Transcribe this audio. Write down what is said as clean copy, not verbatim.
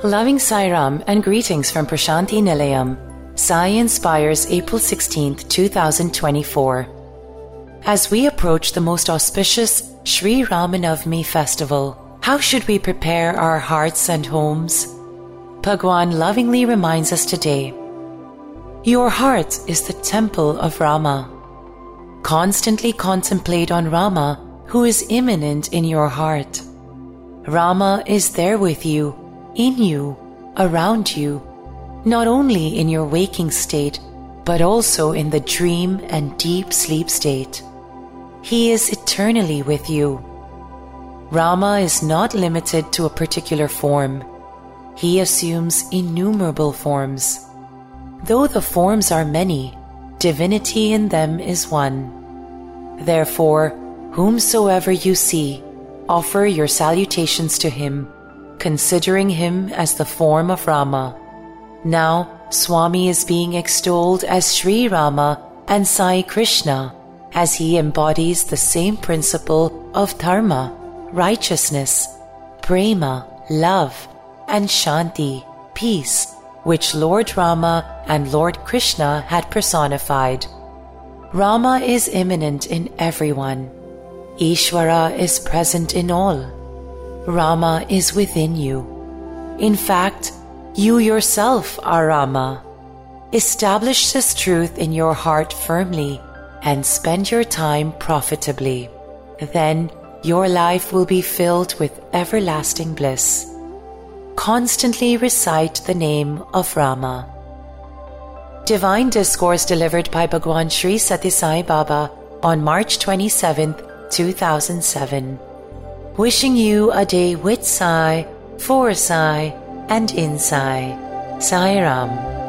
Loving Sai Ram and greetings from Prashanti Nilayam. Sai inspires April 16th, 2024. As we approach the most auspicious Sri Ramanavami festival, how should we prepare our hearts and homes? Bhagwan lovingly reminds us today, your heart is the temple of Rama. Constantly contemplate on Rama, who is immanent in your heart. Rama is there with you, in you, around you, not only in your waking state, but also in the dream and deep sleep state. He is eternally with you. Rama is not limited to a particular form. He assumes innumerable forms. Though the forms are many, divinity in them is one. Therefore, whomsoever you see, offer your salutations to him, considering him as the form of Rama. Now, Swami is being extolled as Sri Rama and Sai Krishna, as he embodies the same principle of dharma, righteousness, prema, love, and shanti, peace, which Lord Rama and Lord Krishna had personified. Rama is immanent in everyone. Ishvara is present in all. Rama is within you. In fact, you yourself are Rama. Establish this truth in your heart firmly and spend your time profitably. Then your life will be filled with everlasting bliss. Constantly recite the name of Rama. Divine Discourse delivered by Bhagwan Sri Sathya Sai Baba on March 27th, 2007. Wishing you a day with Sai, for Sai, and in Sai. Sai Ram.